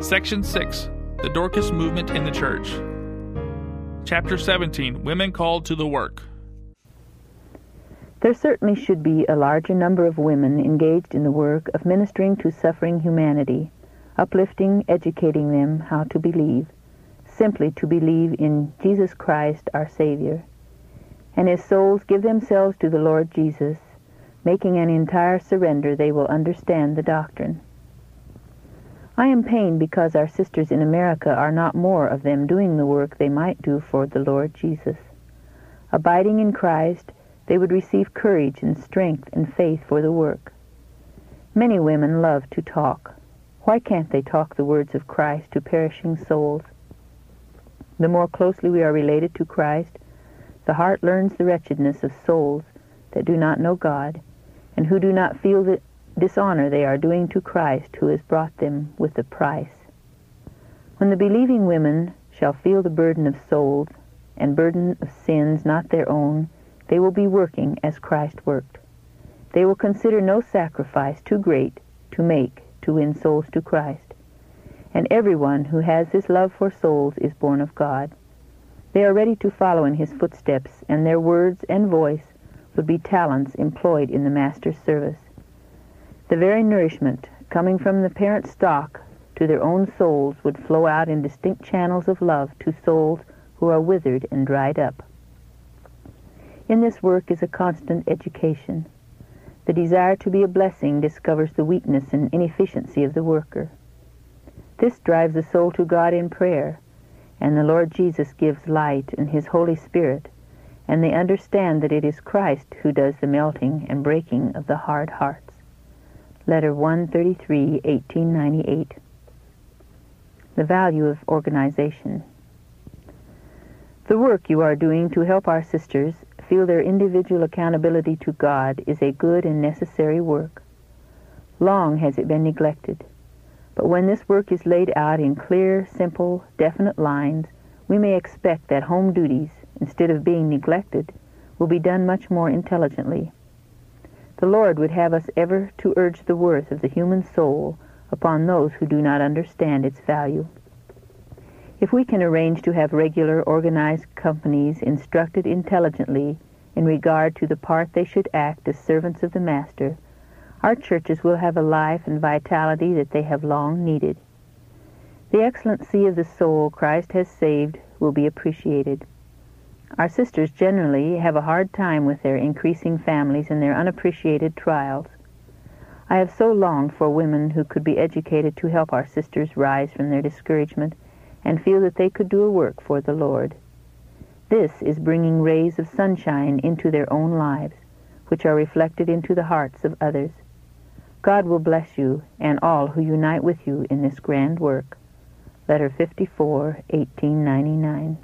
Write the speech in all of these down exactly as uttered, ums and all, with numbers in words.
Section six, The Dorcas Movement in the Church. Chapter seventeen, Women Called to the Work. There certainly should be a larger number of women engaged in the work of ministering to suffering humanity, uplifting, educating them how to believe, simply to believe in Jesus Christ our Savior. And as souls give themselves to the Lord Jesus, making an entire surrender, they will understand the doctrine. I am pained because our sisters in America are not more of them doing the work they might do for the Lord Jesus. Abiding in Christ, they would receive courage and strength and faith for the work. Many women love to talk. Why can't they talk the words of Christ to perishing souls? The more closely we are related to Christ, the heart learns the wretchedness of souls that do not know God, and who do not feel the dishonor they are doing to Christ, who has brought them with a price. When the believing women shall feel the burden of souls and burden of sins not their own, they will be working as Christ worked. They will consider no sacrifice too great to make to win souls to Christ. And everyone who has this love for souls is born of God. They are ready to follow in his footsteps, and their words and voice would be talents employed in the Master's service. The very nourishment coming from the parent stock to their own souls would flow out in distinct channels of love to souls who are withered and dried up. In this work is a constant education. The desire to be a blessing discovers the weakness and inefficiency of the worker. This drives the soul to God in prayer, and the Lord Jesus gives light and his Holy Spirit, and they understand that it is Christ who does the melting and breaking of the hard hearts. Letter one thirty-three, eighteen ninety-eight. The value of organization. The work you are doing to help our sisters feel their individual accountability to God is a good and necessary work. Long has it been neglected, but when this work is laid out in clear, simple, definite lines, we may expect that home duties, instead of being neglected, will be done much more intelligently. The Lord would have us ever to urge the worth of the human soul upon those who do not understand its value. If we can arrange to have regular, organized companies instructed intelligently in regard to the part they should act as servants of the Master, our churches will have a life and vitality that they have long needed. The excellency of the soul Christ has saved will be appreciated. Our sisters generally have a hard time with their increasing families and their unappreciated trials. I have so longed for women who could be educated to help our sisters rise from their discouragement and feel that they could do a work for the Lord. This is bringing rays of sunshine into their own lives, which are reflected into the hearts of others. God will bless you and all who unite with you in this grand work. Letter fifty-four, eighteen ninety-nine.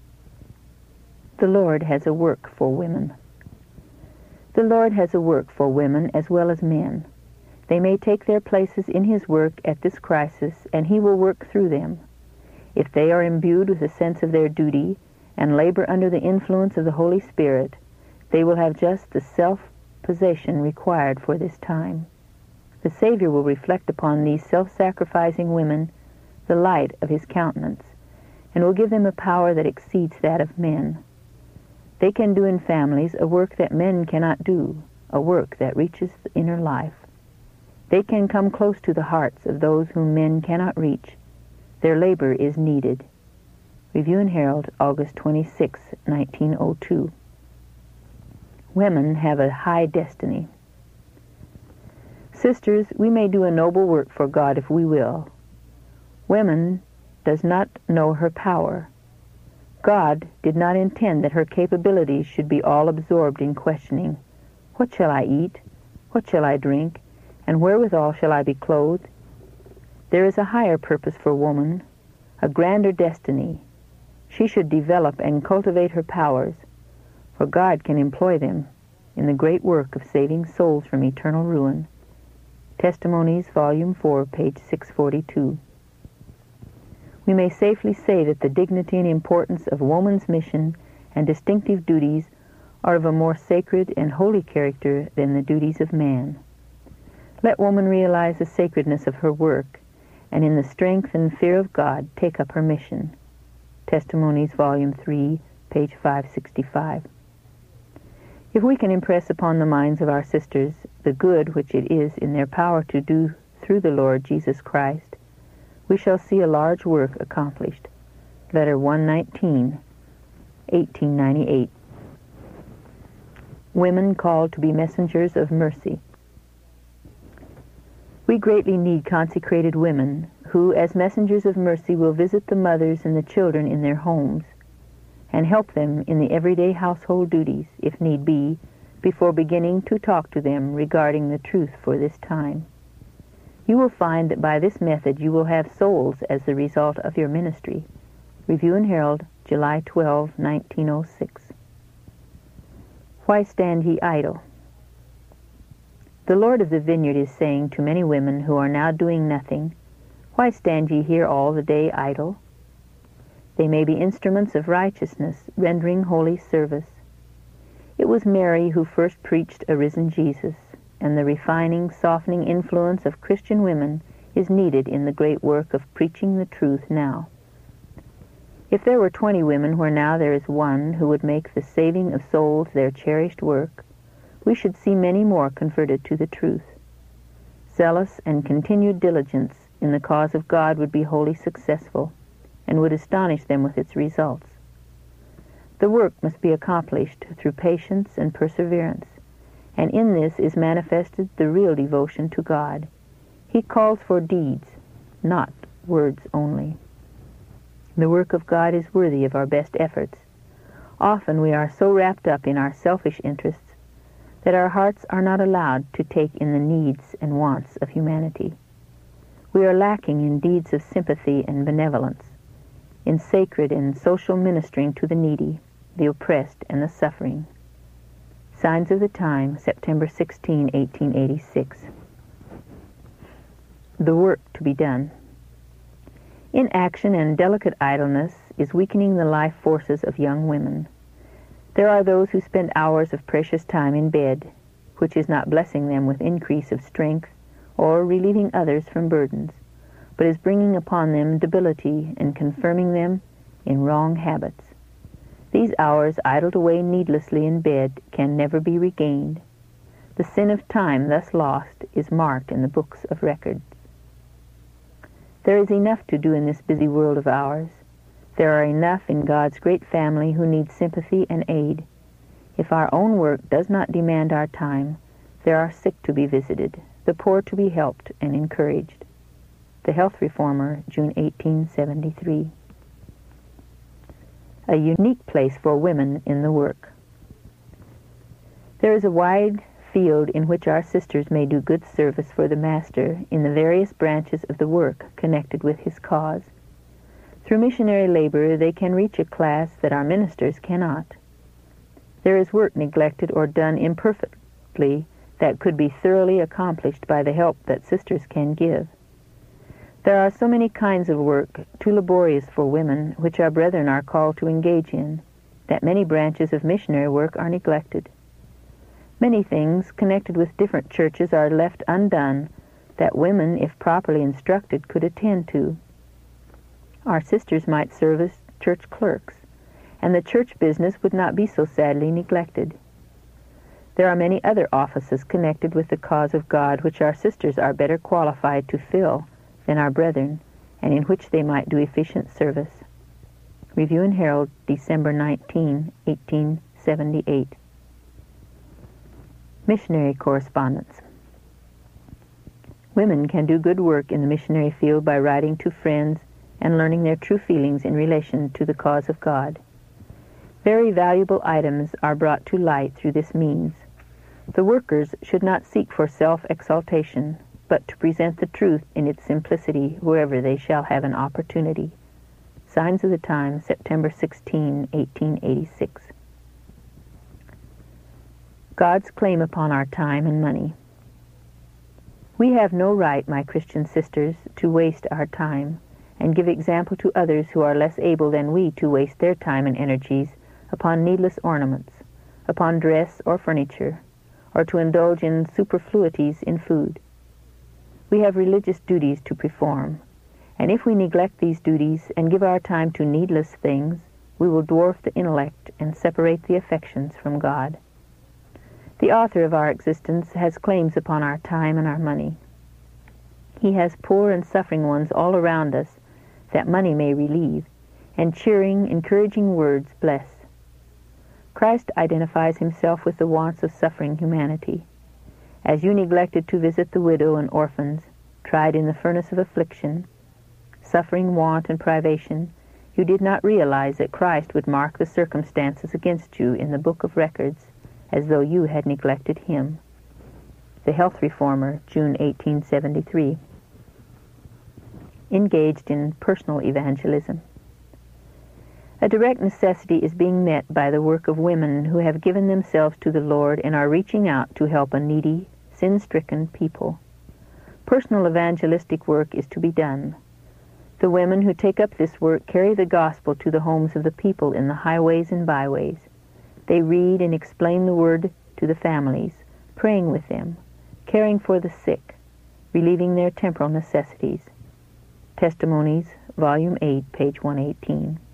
The Lord has a work for women. The Lord has a work for women as well as men. They may take their places in his work at this crisis, and he will work through them. If they are imbued with a sense of their duty and labor under the influence of the Holy Spirit, they will have just the self-possession required for this time. The Savior will reflect upon these self-sacrificing women the light of his countenance, and will give them a power that exceeds that of men. They can do in families a work that men cannot do, a work that reaches the inner life. They can come close to the hearts of those whom men cannot reach. Their labor is needed. Review and Herald, August twenty-sixth, nineteen oh two. Women have a high destiny. Sisters, we may do a noble work for God if we will. Woman does not know her power. God did not intend that her capabilities should be all absorbed in questioning, what shall I eat? What shall I drink? And wherewithal shall I be clothed? There is a higher purpose for woman, a grander destiny. She should develop and cultivate her powers, for God can employ them in the great work of saving souls from eternal ruin. Testimonies, Volume four, page six forty-two. We may safely say that the dignity and importance of woman's mission and distinctive duties are of a more sacred and holy character than the duties of man. Let woman realize the sacredness of her work and in the strength and fear of God take up her mission. Testimonies, Volume three, page five sixty-five. If we can impress upon the minds of our sisters the good which it is in their power to do through the Lord Jesus Christ, we shall see a large work accomplished. Letter one nineteen, eighteen ninety-eight. Women called to be messengers of mercy. We greatly need consecrated women who, as messengers of mercy, will visit the mothers and the children in their homes and help them in the everyday household duties, if need be, before beginning to talk to them regarding the truth for this time. You will find that by this method you will have souls as the result of your ministry. Review and Herald, July twelfth, nineteen oh six. Why stand ye idle? The Lord of the vineyard is saying to many women who are now doing nothing, why stand ye here all the day idle? They may be instruments of righteousness, rendering holy service. It was Mary who first preached a risen Jesus, and the refining, softening influence of Christian women is needed in the great work of preaching the truth now. If there were twenty women where now there is one who would make the saving of souls their cherished work, we should see many more converted to the truth. Zealous and continued diligence in the cause of God would be wholly successful, and would astonish them with its results. The work must be accomplished through patience and perseverance, and in this is manifested the real devotion to God. He calls for deeds, not words only. The work of God is worthy of our best efforts. Often we are so wrapped up in our selfish interests that our hearts are not allowed to take in the needs and wants of humanity. We are lacking in deeds of sympathy and benevolence, in sacred and social ministering to the needy, the oppressed, and the suffering. Signs of the Time, September sixteenth, eighteen eighty-six. The work to be done. Inaction and delicate idleness is weakening the life forces of young women. There are those who spend hours of precious time in bed, which is not blessing them with increase of strength or relieving others from burdens, but is bringing upon them debility and confirming them in wrong habits. These hours idled away needlessly in bed can never be regained. The sin of time thus lost is marked in the books of records. There is enough to do in this busy world of ours. There are enough in God's great family who need sympathy and aid. If our own work does not demand our time, there are sick to be visited, the poor to be helped and encouraged. The Health Reformer, June eighteen seventy-three. A unique place for women in the work. There is a wide field in which our sisters may do good service for the Master in the various branches of the work connected with his cause. Through missionary labor they can reach a class that our ministers cannot. There is work neglected or done imperfectly that could be thoroughly accomplished by the help that sisters can give. There are so many kinds of work, too laborious for women, which our brethren are called to engage in, that many branches of missionary work are neglected. Many things connected with different churches are left undone that women, if properly instructed, could attend to. Our sisters might serve as church clerks, and the church business would not be so sadly neglected. There are many other offices connected with the cause of God which our sisters are better qualified to fill than our brethren, and in which they might do efficient service. Review and Herald, December nineteenth, eighteen seventy-eight. Missionary correspondence. Women can do good work in the missionary field by writing to friends and learning their true feelings in relation to the cause of God. Very valuable items are brought to light through this means. The workers should not seek for self-exaltation, but to present the truth in its simplicity wherever they shall have an opportunity. Signs of the Time, September sixteenth, eighteen eighty-six. God's claim upon our time and money. We have no right, my Christian sisters, to waste our time, and give example to others who are less able than we to waste their time and energies upon needless ornaments, upon dress or furniture, or to indulge in superfluities in food. We have religious duties to perform, And if we neglect these duties and give our time to needless things, we will dwarf the intellect and separate the affections from God. The author of our existence has claims upon our time and our money. He has poor and suffering ones all around us that money may relieve, and cheering, encouraging words bless. Christ identifies himself with the wants of suffering humanity. As you neglected to visit the widow and orphans, tried in the furnace of affliction, suffering, want, and privation, you did not realize that Christ would mark the circumstances against you in the book of records as though you had neglected him. The Health Reformer, June eighteen seventy-three. Engaged in personal evangelism. A direct necessity is being met by the work of women who have given themselves to the Lord and are reaching out to help a needy, sin-stricken people. Personal evangelistic work is to be done. The women who take up this work carry the gospel to the homes of the people in the highways and byways. They read and explain the word to the families, praying with them, caring for the sick, relieving their temporal necessities. Testimonies, Volume eight, page one eighteen.